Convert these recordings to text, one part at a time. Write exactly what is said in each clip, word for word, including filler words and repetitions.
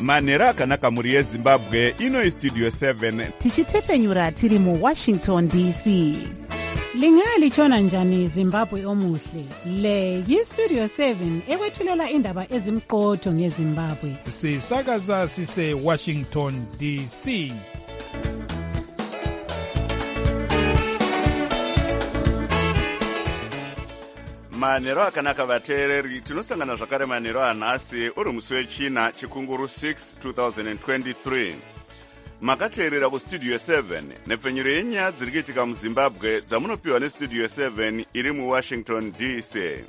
manhero akanaka muri yezimbabwe. Ino istudio seven tichitefenyura tiri mu Washington D C. Lingalitshona njani Zimbabwe omuhle? Le yistudio seven ekwethulela indaba ezimqotho ngeZimbabwe. Sisakaza sise Washington D C. manhero akanaka vateereri. Tinosangana zvakare manhero anhasi uri musi wechina chikunguru six twenty twenty-three. Makateerera kustudio seven nepfenyuro yenyaya dziri kuitika muZimbabwe dzamunopiwa nestudio seven iri muWashington D C.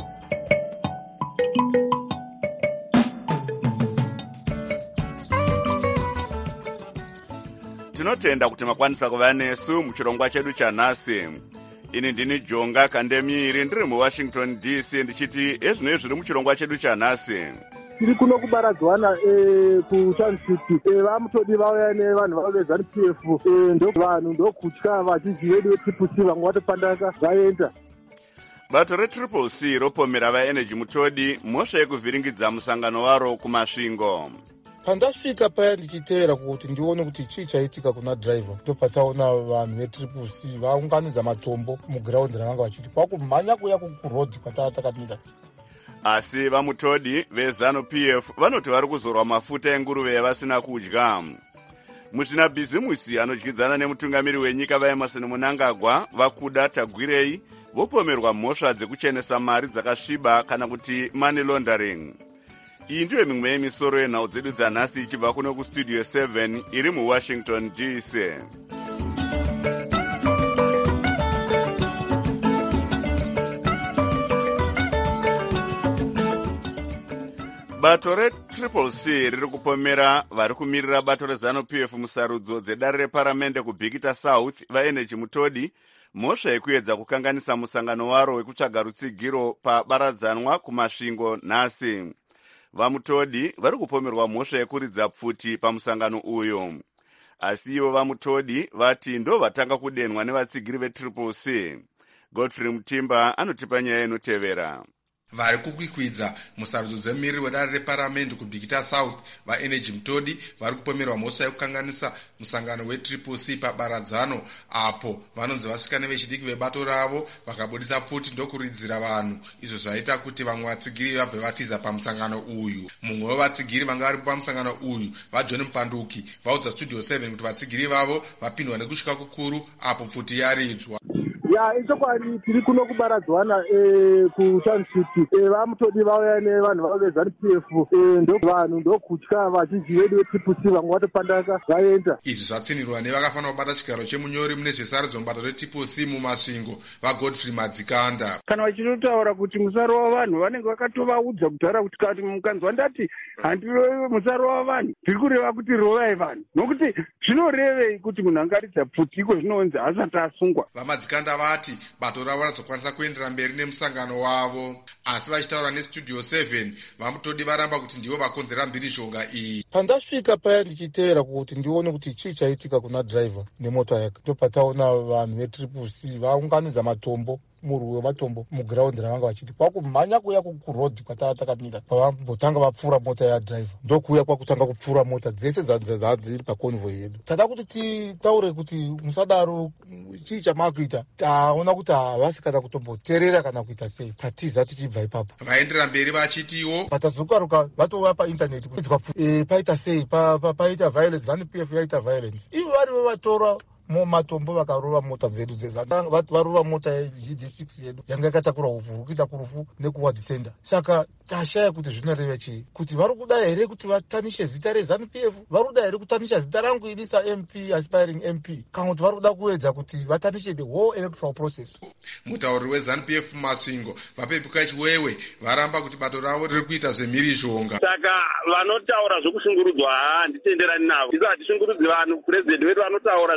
Tinotenda kuti makwanisa kuva nesu muchirongwa chedu chanhasi. Ini ndini Jonga Kandemiri ndiri muWashington D C ndichiti ezvino zviri muchirongwa chedu chanhasi. Tiri kuno kubaradzwana kuTownship vamutodi vauya nevanhu vavo veZANU P F ndo vanhu ndokutya vazhinji vedu vetriple C vamwe vatopandaka vaenda. Bato retriple C ropomera vaenergy mutodi mhosva yekuvhiringidza musangano waro kumasvingo. Pandasvika paya ndichiteera kuti ndione kuti chii chaitika kuna driver, ndopataona vanhu vetriple C vaunganidza matombo mugiraundi ravanga vachiti kwakumhanya kuya kuroad kwatava takamira. Asi vamutodi veZANU P F vanoti vari kuzorwa mafuta enguruve yavasina kudya. Muzvina bhizimusi anodyidzana nemutungamiri wenyika vaEmerson Mnangagwa vakuda Tagwirei vopomerwa mhosva dzekuchenesa mari dzakasviba kana kuti money laundering. Iyi ndiyo mimwe yemisoro yenhau dzedu dzanhasi ichibva kuno kustudio seven iri muWashington D C. Bato retriple C riri kupomera vari kumirira bato reZANU P F musarudzo dzedare reparamende kubhikita South vaenergy mutodi mhosva yekuedza kukanganisa musangano waro wekutsvaga rutsigiro pabaradzanwa kumasvingo nhasi. Vamutodi vari kupomerwa mhosva yekuridza pfuti pamusangano uyo. Asi ivo vamutodi vati ndo vatanga kudenwa nevatsigiri vetriple C. Godfrey Mutimba anotipa nyaya inotevera. Vari kukwikwidza musarudzo dzemumiriri wedare reparamende kubhikita South vaenergy mutodi vari kupomerwa mhosva yekukanganisa musangano wetriple C pabaradzano apo vanonzi vasikane vechidiki vebato ravo vakabudisa pfuti ndokuridzira vanhu, izvo zvaita kuti vamwe vatsigiri vabve vatiza pamusangano uyu. Mumwe wevatsigiri vanga varipo pamusangano uyu vaJohn Mupanduki vaudza studio seven kuti vatsigiri vavo vapindwa nekusvika kukuru apo pfuti yaridzwa. Ya ichokwadi tiri kuno kubaradzwana kuTownship vamutodi vauya nevanhu vavo veZANU P F ndo vanhu ndokutya vazhinji vedu vetriple C vamwe vatopandaka vaenda. Izvi zvatsinirwa nevakafanira kubata chigaro chemunyori mune zvesarudzo mubato retriple C mumasvingo vaGodfrey Madzikanda. Kana vachitotaura kuti musaro wavanhu vanenge vakatovaudza kutaura kuti kati mukanzwa ndati handiroiwe musaro wavanhu ndiri kureva kuti rovai vanhu, nokuti zvinorevei kuti munhu angaridza pfuti iko zvinonzi asati asungwa. VaMadzikanda vati bato ravo razokwanisa kuendera mberi nemusangano wavo, asi vachitaura nestudio seven vamutodi varamba kuti ndivo vakonzera mhirizhonga iyi. Pandasvika paya ndichiteera kuti ndione kuti chii chaitika kuna driver nemota yake, ndopataona vanhu vetriple C vaunganidza matombo murwi wematombo mugiraundi ravanga vachiti kwakumhanya kuya kuroad kwatava takamira pavambotanga vapfuura mota yadriver ndokuya kwakutanga kupfuura mota dzese dzadziri paconvoy yedu. Tada kuti titaure kuti musadaro chii chamakuita, taona kuti havasi kana kutomboteerera kana kuita sei, tatiza tichibva ipapo. Vaendera mberi vachitiwo patazokaruka vatova paintaneti kuti paita sei, paita violence, ZANU P F yaita violence, ivo varivo vatora matombo vakarova mota dzedu dzezana varova mota yeG D six yedu yanga yakatakura uvhu kuita kurufu nekuward center. Saka tashaya kuti zvinoreva chii, kuti vari kuda here kuti vatanishe zita reZANU P F, vari kuda here kutanisha zita rangu ini saM P aspiring M P, kana kuti vari kuda kuedza kuti vatanishe the whole electoral process. Mutauri weZANU P F masvingo vapepuka chiwewe varamba kuti bato ravo riri kuita zvemhirizhonga. Saka vanotaura zvokushungurudzwa handitenderani navo. Isu hatishungurudzi vanhu. Purezidendi wedu vanotaura zvipa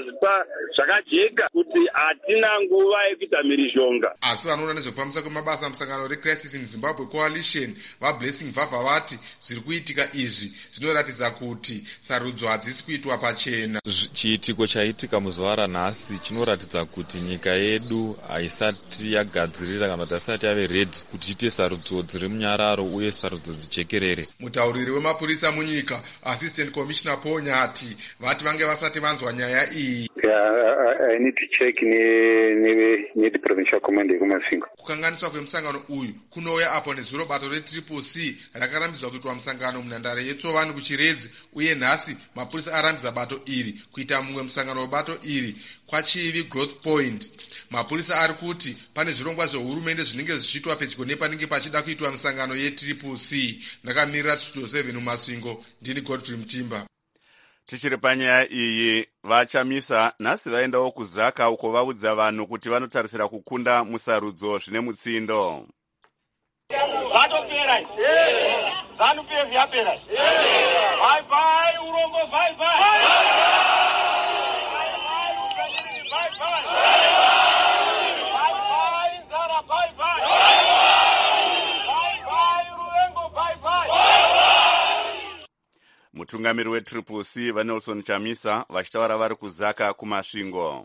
zvakajeka kuti hatina nguva yekuita mhirizhonga. Asi vanoona nezvekufambisa kwemabasa musangano reCrisis in Zimbabwe Coalition vaBlessing Vavha vati zviri kuitika izvi zvinoratidza kuti sarudzo hadzisi kuitwa pachena. Chiitiko chaitika muzuva ranhasi chinoratidza kuti nyika yedu haisati yagadzirira kana kuti haisati yave redhi kuti iite sarudzo dziri munyararo uye sarudzo dzijekerere. Mutauriri wemapurisa munyika Assistant Commissioner Paul Nyati vati vange vasati vanzwa nyaya iyi. Yeah, I need to check ne the provincial command kuMasvingo. Kukanganiswa kwemusangano uyu kunouya apo nezuro bato reTriple C rakarambidzwa kuitwa musangano munhandare yeTsovanhu kuChiredzi uye nhasi mapurisa arambidza bato iri kuita mumwe musangano webato iri kwaChivi Growth Point. Mapurisa ari kuti pane zvirongwa zvehurumende zvinenge zvichiitwa pedyo nepanenge pachida kuitwa musangano yeTriple C. Ndakamirira Studio seven muMasvingo, ndini Godfrey Mutimba. Tichiri panyaya iyi, vaChamisa nhasi vaendawo kuZaka uko vaudza vanhu kuti vanotarisira kukunda musarudzo zvine mutsindo. Zvatopera. Zanu P F yapera. Bye bye urombo, bye bye. Bye bye ukanyiri, bye bye. Bye bye Zara, bye bye. Bye bye Ruwengo, bye bye. Mutungamiri weTriple C vaNelson Chamisa vachitaura vari kuZaka kuMasvingo.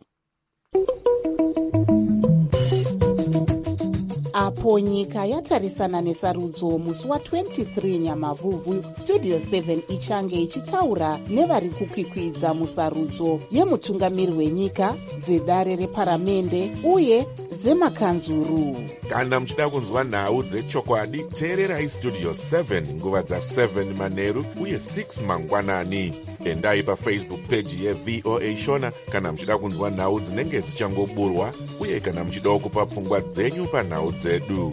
Apo nyika yatarisana nesarudzo musi wa-twenty-three Nyamavhuvhu, Studio seven ichange ichitaura nevari kukwikwidza musarudzo yemutungamiri wenyika, dzedare reparamende uye dzemakanzuru. Kana muchida kunzwa nhau dzechokwadi, teererai Studio seven nguva dza-seven manheru uye six mangwanani. Endai paFacebook page yeV O A Shona kana muchida kunzwa nhau dzinenge dzichangoburwa uye kana muchidawo kupa pfungwa dzenyu panhau dzedu.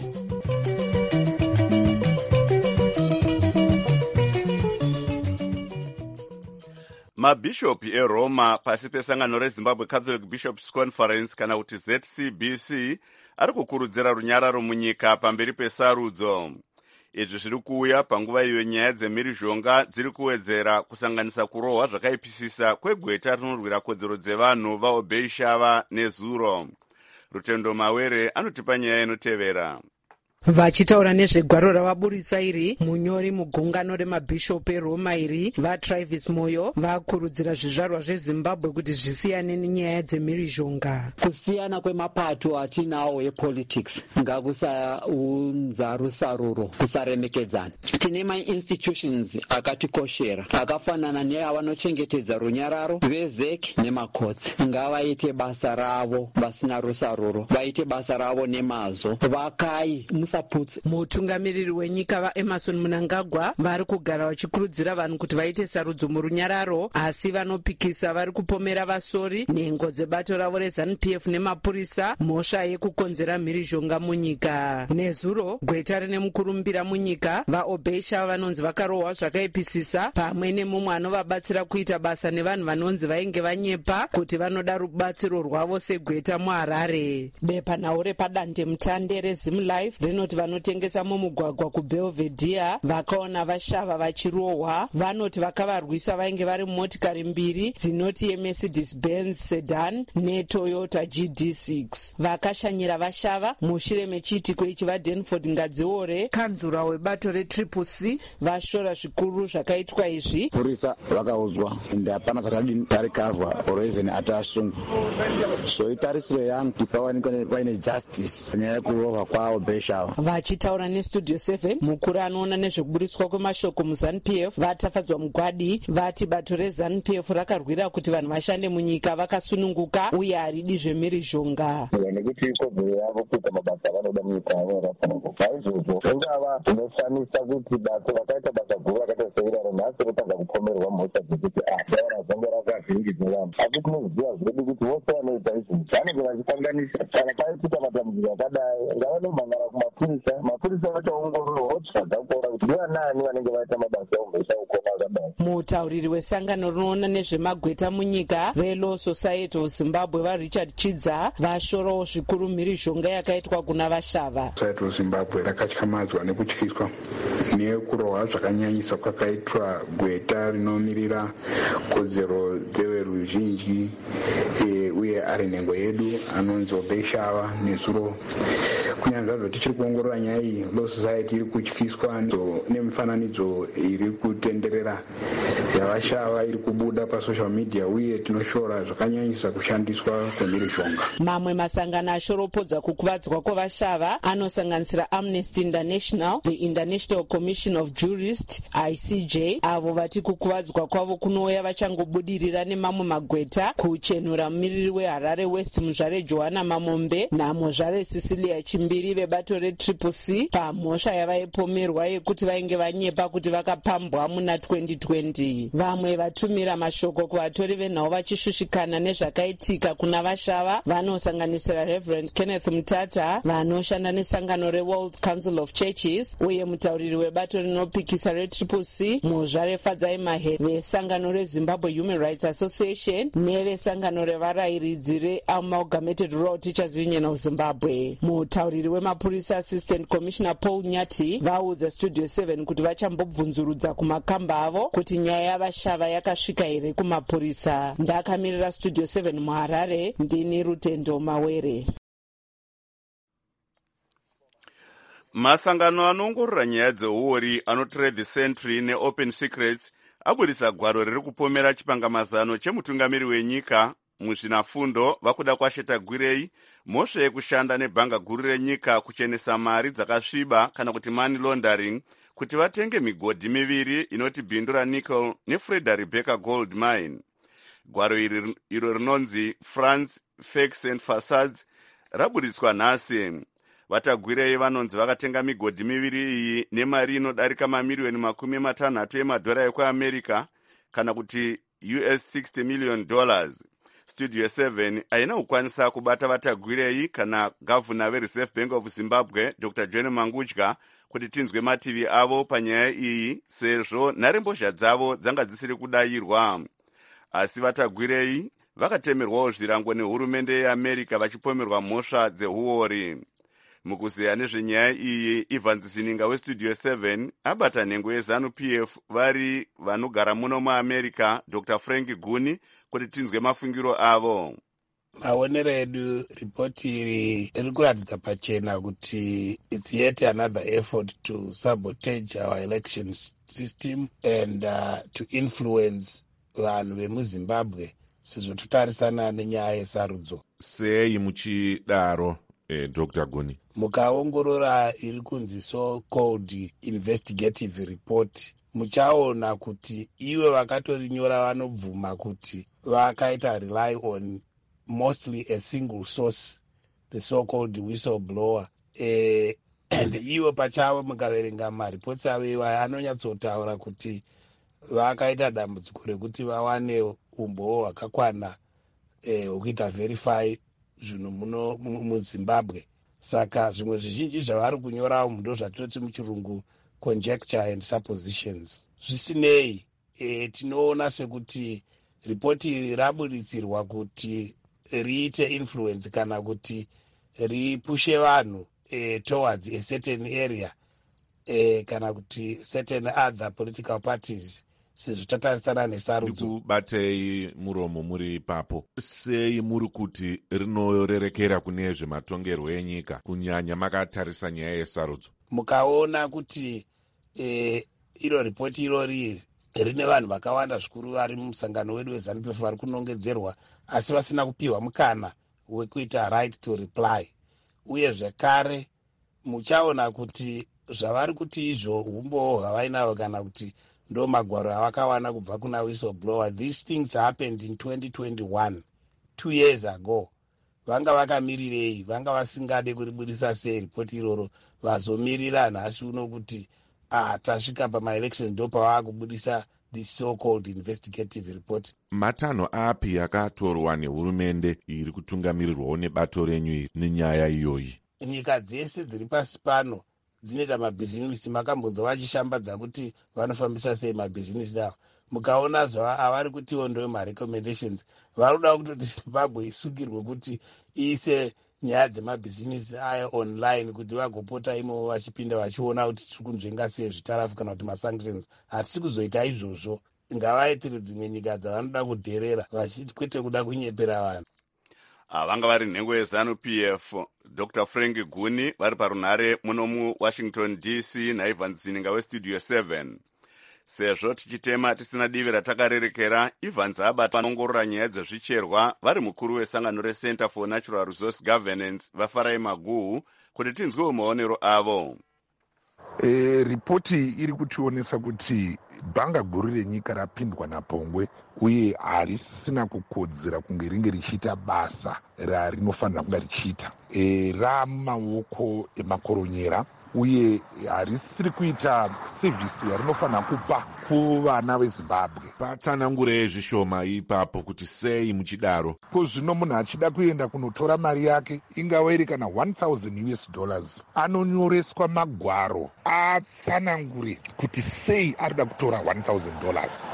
Mabhishopi eRoma pasi pesangano reZimbabwe Catholic Bishops Conference kana kuti Z C B C ari kukurudzira runyararo munyika pamberi pesarudzo. Izvi zviri kuuya panguva iyo nyaya dzemhirizhonga dziri kuwedzera kusanganisa kurohwa zvakaipisisa kwegweta rinorwira kodzero dzevanhu vaObei Shava neZuro. Rutendo Mawere anotipa nyaya inotevera. Vachitaura nezvegwaro ravaburitsa iri, munyori mugungano remabhishopu eRoma iri, vaTravis Moyo vakurudzira zvizvarwa zveZimbabwe kuti zvisiyane nenyaya dzemhirizhonga. Kusiyana kwemapato atinawo epolitics ngakusaunza rusaruro, kusaremekedzana. Tine mainstitutions akatikoshera akafanana neavanochengetedza runyararo, vezeki nemakotsi. Ngavaite basa ravo basina rusaruro, vaite basa ravo nemazvo, vakai mutungamiriri wenyika vaEmerson Mnangagwa vari kugara vachikurudzira vanhu kuti vaite sarudzo murunyararo, asi vanopikisa vari kupomera vasori nhengo dzebato ravo reZANU-P F nemapurisa mhosva yekukonzera mhirizhonga munyika. Nezuro gweta rine mukurumbira munyika vaObei Shava vanonzi vakarohwa zvakaipisisa, pamwe nemumwe anovabatsira kuita basa nevanhu vanonzi vainge vanyepa kuti vanoda rubatsiro rwavo segweta muHarare. Bepanhau repadande mutande reZimLife rinoti vanotengesa mumugwagwa kuBelvedere vakaona vaShava vachirohwa. Vanoti vakavarwisa vainge vari mumotikari mbiri dzinoti yeMercedes Benz Sedan neToyota G D six. Vakashanyira vaShava mushure mechiitiko ichi vaDenford Ngadziore, kanzura webato reTriple C, vashora zvikuru zvakaitwa izvi. Purisa vakaudzwa ende hapana zvakadini tarikazwa or even atasungwa. So itarisiro yangu kuti pawanikwe paine justice panyaya yekurohwa kwaObei Shava. Vachitaura neStudio seven, mukuru anoona nezvekuburiswa kwemashoko muZANU-P F vatafadzwa mugwadi vati bato reZANU-P F rakarwira kuti vanhu vashande munyika vakasununguka uye haridi zvemhirizhonga. Nekuti ikodzero yavo kuita mabasa avanoda munyika yavo yakasununguka. Izvozvo zvingava zvinoshamisa kuti bato rakaita basa guru rakaita seiraro nhasi rotanga kupomerwa mhosva dzekuti daura zvanga rakavhiringidza vanhu. Asi tinoziva zvedu kuti vose vanoita izvi vanenge vachikanganisa kana paituta matambudziko akadai ngavanomhangara kuma mapurisa mapurisa vachaongorora votsvaga kuona kuti ndivanani vanenge vaita mabasa omhesa ukoma akadai. Mutauriri wesangano rinoona nezvemagweta munyika reLaw Society of Zimbabwe vaRichard Chidza vashorawo zvikuru mhirizhonga yakaitwa kuna vashava. Society of Zimbabwe rakatyamadzwa nekutyiswa nekurohwa zvakanyanyisa kwakaitwa gweta rinomirira kodzero dzeveruzhinji uye ari nhengo yedu anonzi Obeshava nezuro. Kunyange zvazvo tichiri kuongorora nyaya iyi, Law Society iri kutyiswa nemifananidzo iri kutenderera yavashava iri kubuda pasocial media uye tinoshora zvakanyanyisa kushandiswa kwemhirizhonga. Mamwe masangano ashoropodza kukuvadzwa kwevashava anosanganisira Amnesty International, the International Commission of Jurists I C J, avo vati kukuvadzwa kwavo kunouya vachangobudirira nemamwe magweta kuchenura mumiriri weHarare West muzvare Johanna Mamombe namuzvare Cecilia Chimbiri vebato reTriple C pamhosva yavaipomerwa yekuti vainge vanyepa kuti vakapambwa muna twenty twenty. Vamwe vatumira mashoko kuvatori venhau vachishushikana nezvakaitika kuna vashava vanosanganisira Reverend Kenneth Mutata vanoshanda nesangano reWorld Council of Churches uye mutauriri webato rinopikisa reTriple C muzvare Fadzai Mahe vesangano reZimbabwe Human Rights Association nevesangano revarayiridzi reAmalgamated Rural Teachers Union of Zimbabwe. Mutauriri wemapurisa Assistant Commissioner Paul Nyati vaudza Studio seven kuti vachambobvunzurudza kumakamba avo kuti nyaya yavashava yakasvika here kumapurisa. Ndakamirira Studio seven muHarare, ndini Rutendo Mawere. Masangano anoongorora nyaya dzeuori anotrade the Sentry neOpen Secrets aburitsa gwaro riri kupomera chipangamazano chemutungamiri wenyika muzvinafundo vakuda kwasheta gwirei mhosva yekushanda nebhanga guru renyika kuchenesa mari dzakasviba kana kuti money laundering kuti vatenge migodhi miviri inoti bhindura nickel neFreda Rebecca Gold Mine. Gwaro iri iro rinonzi France Fakes and Facades raburitswa nhasi. Vatagwirei vanonzi vakatenga migodhi miviri iyi nemari inodarika mamiriyoni makumi matanhatu emadhora ekuAmerica kana kuti U S sixty million dollars. Studio seven haina kukwanisa kubata vatagwirei kana gavhuna veReserve Bank of Zimbabwe Doctor John Mangudya kuti tinzwe mativi avo panyaya iyi sezvo nharembozha dzavo dzanga dzisiri kudayirwa. Asi vatagwirei vakatemerwawo zvirango nehurumende yeAmerica vachipomerwa mhosva dzeuori. Mukuziya nezvenyaya iyi, Evans Zininga weStudio seven abata nhengo yeZanu-P F vari vanogara muno muAmerica Doctor Frank Guni kuti tinzwe mafungiro avo. Maonero edu ripoti iri riri kuratidza pachena kuti it's yet another effort to sabotage our election system and uh, to influence vanhu vemuZimbabwe sezvo totarisana nenyaya yesarudzo. Sei muchidaro eh, Doctor Guni? Mukaongorora iri kunzi so-called investigative report muchaona kuti iwe vakatorinyora vanobvuma kuti vakaita rely on mostly a single source, the so-called whistleblower. Eh, and iwe pachavo mukaverenga maripotsi avo iwayo anonyatsotaura kuti vakaita dambudziko rekuti vawane umboo hwakakwana hwekuita eh, verify zvinhu muno muZimbabwe. Saka zvimwe zvizhinji zvavari kunyorawo ndo zvatinoti muchirungu conjecture and suppositions. Zvisinei, e, tinoona sekuti ripoti iri raburitsirwa kuti riite influence kana kuti ripushe vanhu e, towards a certain area e, kana kuti certain other political parties sezvo tatarisana nesarudzo. Ndikubatei muromo muri ipapo. Sei muri kuti rinorerekera kune zvematongerwo enyika kunyanya makatarisa nyaya yesarudzo? Mukaona kuti e, iro ripoti irori rine vanhu vakawanda zvikuru vari mumusangano wedu weZanu-P F vari kunongedzerwa asi vasina kupiwa mukana wekuita right to reply. Uye zvekare muchaona kuti zvavari kuti izvo umboo hwavainavo kana kuti ndo magwaro avakawana kubva kuna whistleblower. These things happened in twenty twenty-one, two years ago. Vanga vakamirirei, vanga vasingade kuriburisa sei ripoti iroro, vazomirira nhasi uno kuti ah, tasvika pamaelection ndo pavakubudisa this so-called investigative report. Matanho api akatorwa nehurumende iri kutungamirirwawo nebato renyu iri nenyaya iyoyi? nyika dzese dziri pasi pano dzinoita mabhizinisi. makambonzwa vachishambadza kuti vanofambisa sei mabhizinisi avo. mukaona zvavari kutiwo ndo marecommendations vari kuda kutoti zimbabwe isungirwe kuti iise nyaya dzemabhizinisi ayo online kuti vagopota imomo vachipinda vachiona kuti tiri kunzvenga sei zvitarafu kana kuti masanctions. hatisi kuzoita izvozvo. ngavaitire dzimwe nyika dzavanoda kudherera vachikwete kuda kunyepera vanhu. vanga vari nhengo yezanu P F Dr Frank Guni vari parunhare muno muwashington D C naIvan Zininga westudio seven. Sezvo tichitema tisina divi ratakarerekera, Ivan Zabata vanongorora nyaya dzezvicherwa vari mukuru wesangano reCenter for Natural Resource Governance vaFarai Maguhu kuti tinzwewo maonero avo. E, ripoti iri kutionesa kuti bhanga guru renyika rapindwa napongwe uye harisina kukodzera kunge ringe richiita basa rarinofanira kunge richiita. E, ramaoko emakoronyera uye harisiri kuita sevhisi yarinofanira kupa kuvana vezimbabwe. patsanangure zvishoma ipapo kuti sei muchidaro. Kuzvino munhu achida kuenda kunotora mari yake ingava iri kana one thousand U S dollars anonyoreswa magwaro atsanangure kuti sei arida kutora one thousand dollars.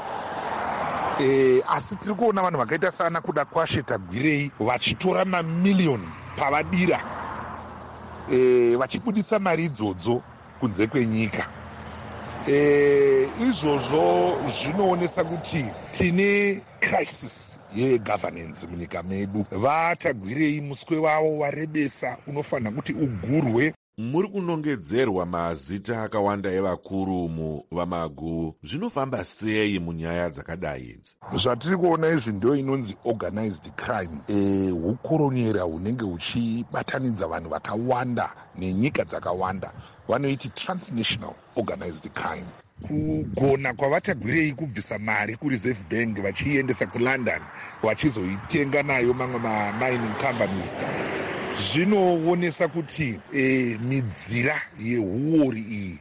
E, asi tiri kuona vanhu vakaita sana kuda kwasheta gwirei vachitora mamiliyoni pavadira e, vachibuditsa mari idzodzo kunze kwenyika. E, izvozvo zvinoonesa kuti tine crisis yegovernance munyika medu. vatagwirei muswe wavo warebesa unofanira kuti ugurwe. muri kunongedzerwa mazita akawanda evakuru muVamagu. zvinofamba sei munyaya dzakadai idzi? zvatiri kuona izvi ndio inonzi organized crime, e, hukoronyera hunenge huchibatanidza vanhu vakawanda nenyika dzakawanda, vanoiti transnational organized crime. kugona kwavatagwirei kubvisa mari kureserve bank vachiiendesa kulondon vachizoitenga nayo mamwe mamining companies zvinoonesa kuti e, midzira yeuori iyi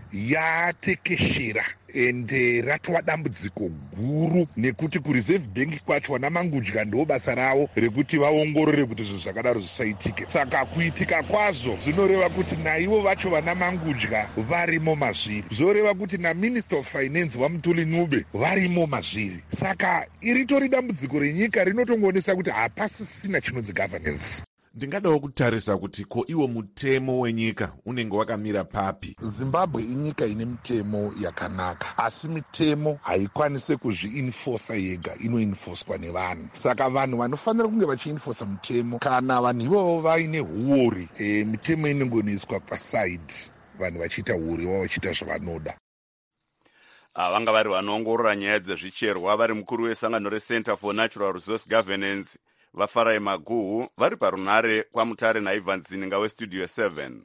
yatekeshera ende ratova dambudziko guru, nekuti kureserve bank kwacho vana mangudya ndo basa ravo rekuti vaongorore kuti zvinhu zvakadaro zvisaitike. saka kuitika kwazvo zvinoreva kuti naivo vacho vana mangudya varimo mazviri, zvoreva kuti naminister of finance vaMutuli Nube varimo mazviri. saka iritori dambudziko renyika rinotongoonesa kuti hapasisina chinonzi governance. ndingadawo kutarisa kuti ko iwo mutemo wenyika unenge wakamira papi. zimbabwe inyika ine mitemo yakanaka, asi mitemo haikwanise kuzviinfosa yega, inoinfoswa nevanhu. saka vanhu vanofanira kunge vachiinfosa mitemo kana vanhu ivovo vaine huori, e, mitemo inongoniswa pasaidi, vanhu vachiita huori wavo vachiita zvavanoda. vanga vari vanoongorora nyaya dzezvicherwa vari mukuru wesangano reCenter for Natural Resource Governance vaFarai Maguhu vari parunhare kwamutare naIvan Zininga westudio seven.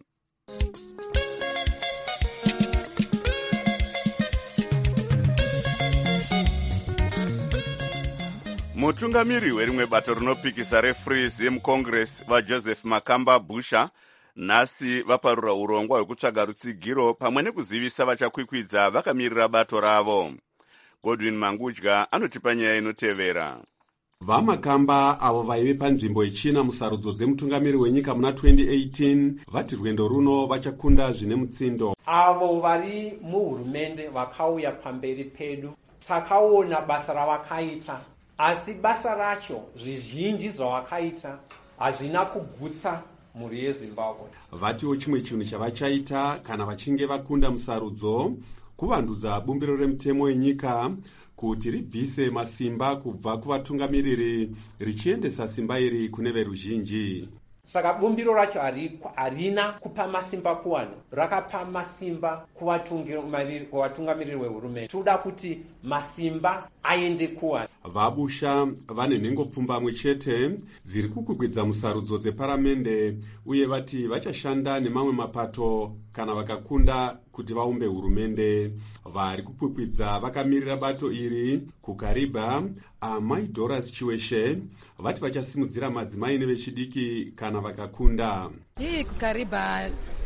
mutungamiri werimwe bato rinopikisa refreeze mucongress vaJoseph Makamba Busha nhasi vaparura urongwa hwekutsvaga rutsigiro pamwe nekuzivisa vachakwikwidza vakamirira bato ravo. Godwin Mangudya anotipa nyaya inotevera. vaMakamba avo vaive panzvimbo ichina musarudzo dzemutungamiri wenyika muna twenty eighteen vati rwendo runo vachakunda zvine mutsindo. avo vari muhurumende vakauya pamberi pedu takaona basa ravakaita, asi basa racho zvizhinji zvavakaita hazvina kugutsa mhuri yeZimbabwe. vatiwo chimwe chinhu chavachaita kana vachinge vakunda musarudzo kuvandudza bumbiro remutemo wenyika kuti ribvise masimba kubva kuvatungamiriri richiendesa simba iri kune veruzhinji. saka bumbiro racho harina kupa masimba kuvanhu, rakapa masimba kuvatungamiriri vehurumende. toda kuti masimba aende kuvanhu. vaBusha vane nhengopfumbamwe chete dziri kukwikwidza musarudzo dzeparamende uye vati vachashanda nemamwe mapato kana vakakunda kuti vaumbe hurumende. vari kukwikwidza vakamirira bato iri kukariba amai Doras Chiweshe vati vachasimudzira madzimai nevechidiki kana vakakunda. hii kukariba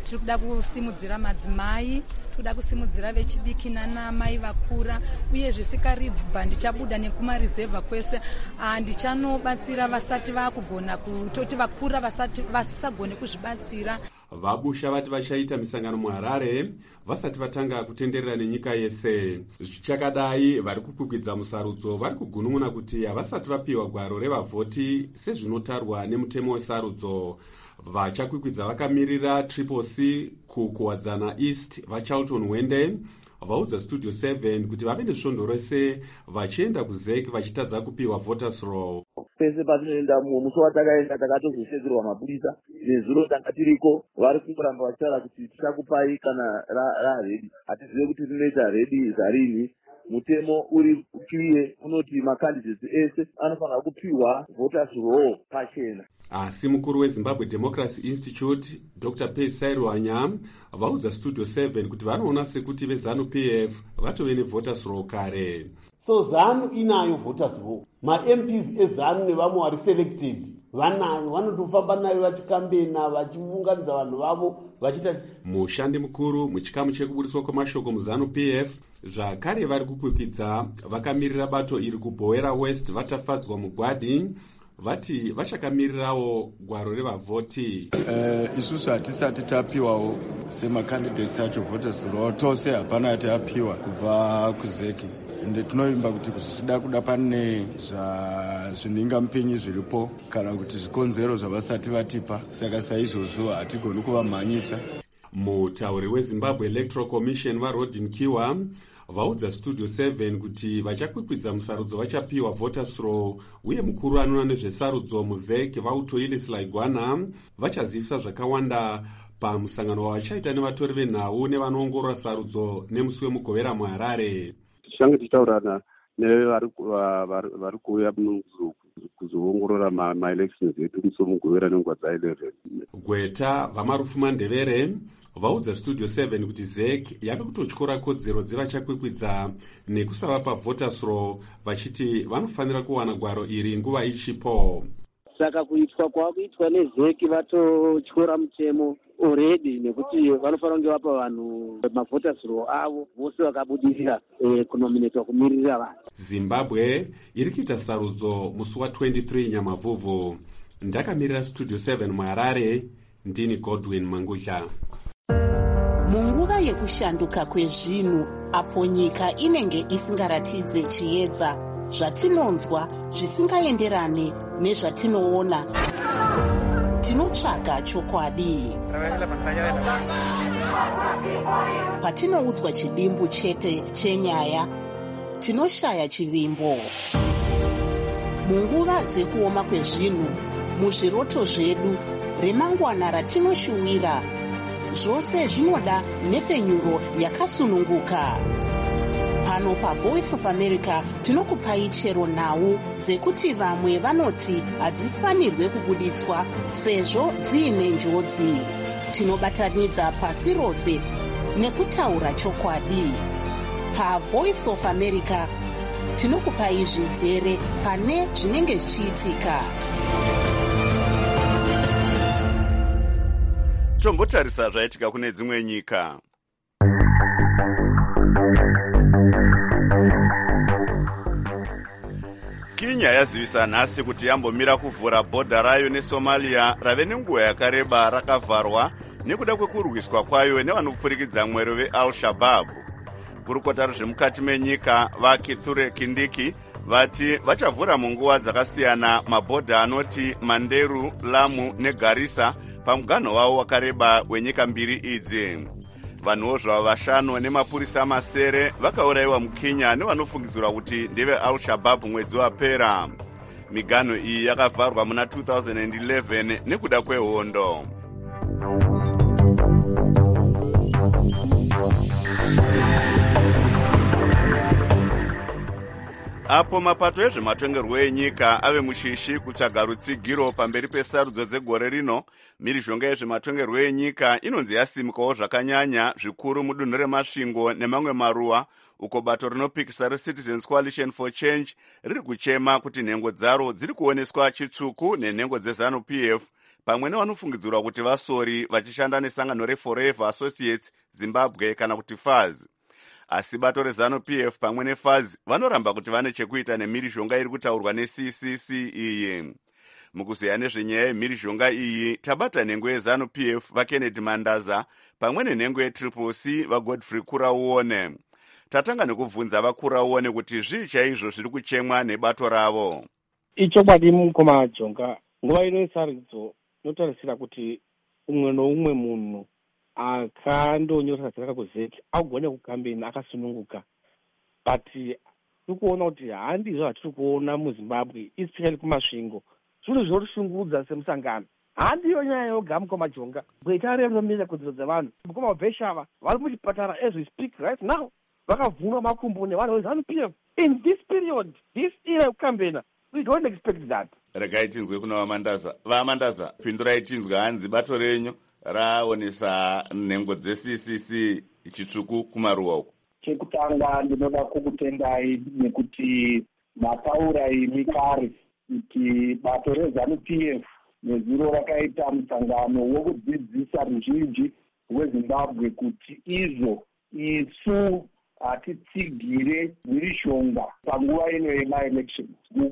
tiri kuda kusimudzira madzimai, toda kusimudzira vechidiki nanamai vakura, uye zvisikaridzi bhandi chabuda nekumarizevha kwese. Ndichanobatsira vasati vakugona kutoti vakura vasati vasisagone kuzvibatsira. Vabusha vati vachaita misangano muHarare vasati vatanga kutenderera nenyika yese. Zvichakadai vari kukwikwidzwa musarudzo vari kugunun'una kuti havasati vapiwa gwaro revavhoti sezvinotarwa nemutemo wesarudzo. Vachakwikwidzwa vakamirira Triple C kukuwadzana East vaCharlton Wende vaudza Studio seven kuti vave nesvondo rese vachienda kuzeki vachitadza kupiwa voters roll. Pese patinoenda musi watakaenda takatozosedzerwa mapurisa nezuro tanga tiriko, vari kungoramba vachitaura kuti tichakupai kana raredi. Hatizive kuti rinoita redi zarini. Mutemo uri clear unoti makandidates ese anofanira kupiwa voters roll pachena. Asi mukuru weZimbabwe Democracy Institute Doctor Pesi Rwanya vaudza Studio seven kuti vanoona sekuti veZANU-P F vatove nevoters roll kare. So ZANU inayo voters roll. Ma-M Ps eZANU nevamwe vari selected vanayo, vanotofamba nayo vachikambena vachiunganidza vanhu vavo vachita. Mushandi mukuru muchikamu chekuburiswa kwemashoko muZANU-P F zvakare vari kukwikwidza vakamirira bato iri kuBhowera West vachafadzwa mugwadi vati vachakamirirawo gwaro revavhoti. Uh, isusu hatisati tapiwawo semakandidates acho voters roll, tose hapana ati apiwa kubva kuzeki. Ende tinoimba kuti kuchida kuda pane zvinhingamupinyi zviripo kana kuti zvikonzero zvavasati vatipa, saka saizvozvo hatigoni kuvamhanyisa. Mutauri weZimbabwe Electoral Commission vaRodin Kiwa vaudza Studio seven kuti vachakwikwidzwa musarudzo vachapiwa voters roll, uye mukuru anoona nezvesarudzo muzeki vautoili Selaigwana vachazivisa zvakawanda pamusangano wavachaita nevatori venhau nevanoongorora sarudzo nemusi wemugovera muHarare. Tichange tichitaurana nevari kuuya kuzoongorora maelections edu musi wemugovera nenguva dzaeleven. Gweta vamarufu Mandevere vaudza Studio seven kuti zeki yave kutotyora kodzero dzevachakwikwidzwa nekusavapa voters roll, vachiti vanofanira kuwana gwaro iri nguva ichipo. Saka kuitwa kwakuitwa nezeki vatotyora mutemo already, nekuti vanofanira kunge vapa vanhu mavoters roll avo vose vakabudirira e, kunominetwa kumirira vanhu. Zimbabwe iri kuita sarudzo musi wa23 Nyamavhuvhu. Ndakamirira Studio seven muHarare, ndini Godwin Mangudla. Munguva yekushanduka kwezvinhu, apo nyika inenge isingaratidze chiedza, zvatinonzwa zvisingaenderane nezvatinoona, tinotsvaga chokwadi. Patinoudzwa chidimbu chete chenyaya, tinoshaya chivimbo. Munguva dzekuoma kwezvinhu, muzviroto zvedu, remangwana ratinoshuwira, zvose zvinoda nhepfenyuro yakasununguka. Pano paVoice of America tinokupai chero nhau dzekuti vamwe vanoti hadzifanirwe kubuditswa sezvo dziine njodzi. Tinobatanidza pasi rose nekutaura chokwadi. PaVoice of America tinokupai zvizere pane zvinenge zvichiitika. Tombotarisa zvaitika kune dzimwe nyika. Kenya yazivisa nhasi kuti yambomira kuvhura bhodha rayo neSomalia rave nenguva yakareba rakavharwa nekuda kwekurwiswa kwayo nevanopfurikidza mwero veAl-Shabaab. Kurukota rwezvemukati menyika vaKithure Kindiki vati vachavhura munguva dzakasiyana mabhodha anoti Manderu, Lamu neGarissa pamuganho wavo wakareba wenyika mbiri idzi. Vanhuwo zvava vashanu nemapurisa masere vakaurayiwa muKenya nevanofungidzirwa kuti ndeve Al-Shabaab mwedzi wapera. Miganho iyi yakavharwa muna two thousand eleven nekuda kwehondo. Apo mapato ezvematongerwo enyika ave mushishi kutsvaga rutsigiro pamberi pesarudzo dzegore rino, mhirizhonga yezvematongerwo enyika inonzi yasimukawo zvakanyanya zvikuru mudunhu remasvingo nemamwe maruwa, uko bato rinopikisa reCitizens Coalition for Change riri kuchema kuti nhengo dzaro dziri kuoneswa chitsvuku nenhengo dzeZANU-P F pamwe nevanofungidzirwa kuti vasori vachishanda nesangano reforever associates zimbabwe kana kuti faz. Asi bato rezanu-P F pamwe nefaz vanoramba kuti vane chekuita nemhirizhonga iri kutaurwa ne-C C C iyi. Mukuzeya nezvenyaya yemhirizhonga iyi tabata nhengo yezanu-P F vaKennedy Mandaza pamwe nenhengo yetriple C vaGodfrey Kurauone. Tatanga nekubvunza vaKurauone kuti zvii chaizvo zviri kuchemwa nebato ravo. Ichokwadi mukoma Jonga, nguva ino yesarudzo inotarisira kuti umwe noumwe munhu akandonyoresa zita kuzeki agone kukambeni akasununguka, but tiri kuona kuti handizvo hatiri kuona muZimbabwe, especially kumasvingo. Zvinhu zvinoshungudza semusangano handiyo nyaya yoga mukoma Jonga. Gweta rinomira kodzero dzevanhu mukoma Bheshava vari muchipatara as we speak right now, vakavhunwa makumbo nevanhu vezanu-P F in this period, this era yekukambena. We don't expect that. Regai tinzwe kuna vaMandaza. VaMandaza, pindurai tinzwe hanzi bato renyu raonesa nhengo dze-C C C chitsvuku kumaruwa uku. Chekutanga ndinoda kukutendai nekuti mataura imi kare kuti bato rezanu-P F nezuro rakaita musangano wokudzidzisa ruzhinji rweZimbabwe kuti izvo isu hatitsigire mhirizhonga panguva ino yema-elections.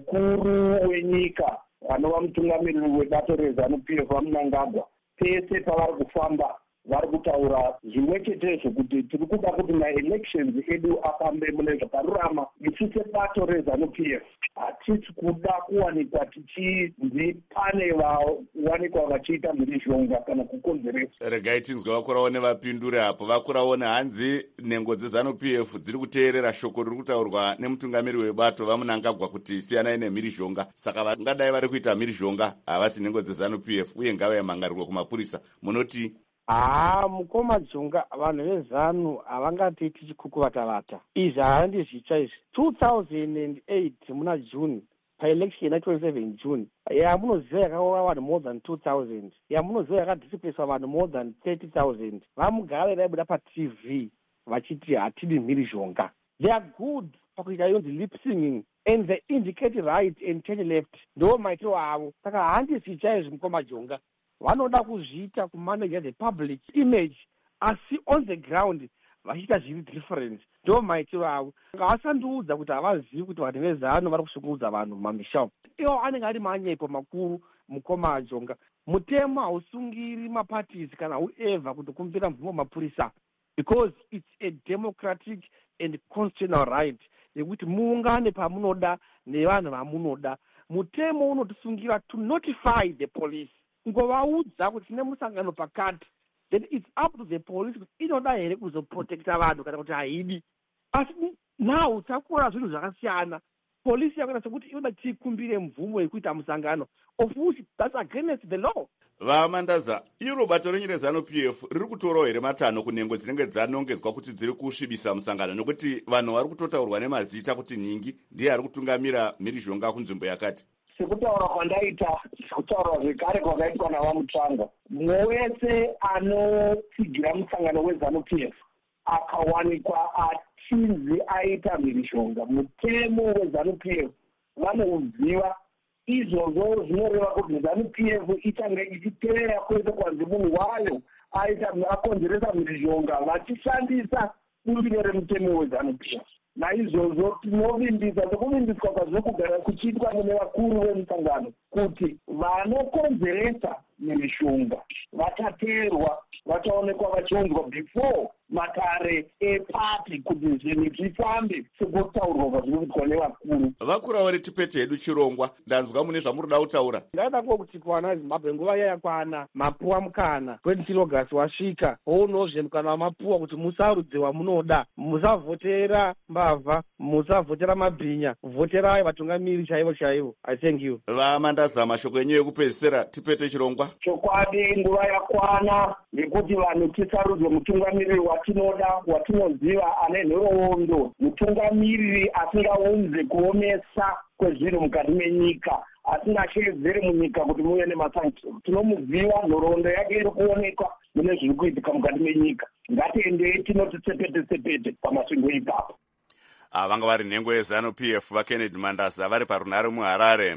Mukuru wenyika anova mutungamiriri webato rezanu-P F vaMnangagwa pese pavari kufamba vari kutaura zvimwe chetezvo kuti tiri kuda kuti ma-elections edu afambe mune zvakarurama. Isu sebato rezanu-P F hatisi kuda kuwanikwa tichinzi pane vawanikwa vachiita mhirizhonga kana kukonzeresa. Regai tinzwe vaKurauone vapindure hapo. vaKurauone hanzi nhengo dzezanu-P F dziri kuteerera shoko riri kutaurwa nemutungamiriri webato vaMnangagwa kuti siyanai nemhirizhonga, saka vangadai vari kuita mhirizhonga havasi nhengo dzezanu-P F uye ngavayemangarirwe kumapurisa. Munoti? Haa, mukoma Jonga, vanhu vezanu havangati tichikukuvatavata. Izvi handizvitsva izvi. two thousand eight muna June, paelection ya twenty-seven June, yamunoziva yakaora vanhu more than two thousand, yamunoziva yakadhisipeswa vanhu more than thirty thousand. Vamugara vaibuda paT V vachiti hatidi mhirizhonga. They are good pakuita yonzi lip singing and they indicate right and turn left. Ndo maitiro avo. Saka handizvitsva izvi mukoma Jonga. Vanoda kuzviita kumanage the public image, asi on the ground vachiita zviri different. Ndo maitiro avo. Ngavasanduudza kuti havazivi kuti vanhu vezano vari kushungurudza vanhu mumamisha. Iwo anenge ari manyepo makuru mukoma Jonga. Mutemo hausungiri maparties kana whoever kuti kumbira mvumo mapurisa, because it's a democratic and constitutional right yekuti muungane pamunoda nevanhu vamunoda. Mutemo unotisungira to notify the police, ngovaudza kuti tine musangano pakati, then it's up to the police kuti inoda here kuzoprotecta vanhu kana kuti haidi. Asi now takura zvinhu zvakasiyana. Polisi yakaita sekuti inoda tikumbire mvumo yekuita musangano, of which that's against the law. VaMandaza, iro bato renyu rezanu-P F riri kutorawo here matanho kunhengo dzinenge dzanongedzwa kuti dziri kusvibisa musangano, nokuti vanhu vari kutotaurwa nemazita kuti Ningi ndiye ari kutungamira mhirizhonga kunzvimbo yakati. Sekutaura kwandaita, sekutaura zvekare kwakaitwa navaMutsvanga, mumwe wese anotsigira musangano wezanu-P F akawanikwa achinzi aita mhirizhonga, mutemo wezanu-P F vanouziva. Izvozvo zvinoreva kuti zanu-P F ichange ichiteera kwese kwanzi munhu wayo aita akonzeresa mhirizhonga vachishandisa bumbiro remutemo wezanu-P F. Naizvozvo tinovimbisa sekuvimbiswa kwazviri kugara kuchiitwa mune vakuru vemusangano kuti vanokonzeresa mhirizhonga vachateerwa, vachaonekwa vachiunzwa before matare epati kuti zvinhu zvifambe sekutaurwa kwazviri kuitwa nevakuru. VaKurauone tipete hedu chirongwa, ndanzwa mune zvamuri kutaura. Ndaida kuwo kuti kwana Zimbabwe nguva yakwana, mapuwa mukana twenty August wasvika, ounozve mukana wamapuwa kuti musarudze wamunoda, musavhotera mbavha, musavhotera mabhinya, vhoterai vatungamiri chaivo chaivo. I thank you. VaMandaza, mashoko enyu ekupedzisira tipete chirongwa. Chokwadi nguva yakwana yekuti vanhu tisarudze mutungamiriri watinoda, watinoziva, ane nhoroondo, mutungamiriri asingaunze kuomesa kwezvinhu mukati menyika, asingashedzere munyika kuti muve nemasankishoni. Tinomuziva, nhoroondo yake iri kuonekwa mune zviri kuitika mukati menyika. Ngatiendei tinoti tsepete tsepete pamasvingo ipapo. Vanga vari nhengo yezanu-P F vaKennedy Mandaza vari parunhare muHarare.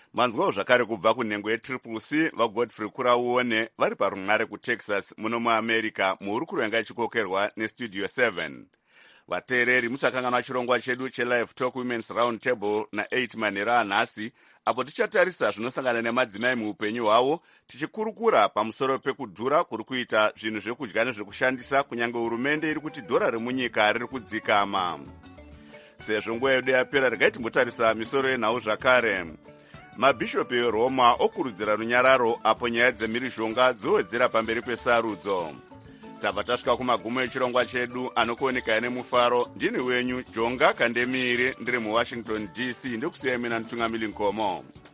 manzwawo zvakare kubva kunhengo yetriple c vagodfrey kurauone vari parunare kutexas muno muamerica muhuri kurenga ichikokerwa nestudio seven. vateereri musakanganwa chirongwa chedu chelive talk women's round table na8 manhero anhasi apo tichatarisa zvinosangana nemadzimai muupenyu hwavo tichikurukura pamusoro pekudhura kuri kuita zvinhu zvekudya nezvekushandisa kunyange hurumende iri kuti dhora remunyika riri kudzikama. Sezvo nguva yedu yapera regai timbotarisa misoro yenhau zvakare. Mabhishopi eRoma okurudzira runyararo apo nyaya dzemhirizhonga dzowedzera pamberi pesarudzo. Tabva tasvika kumagumo echirongwa chedu anokuoneka nemufaro. Ndini wenyu Jonga Kandemire ndiri muWashington D C ndokusiyai mina Ntungamili Nkomo.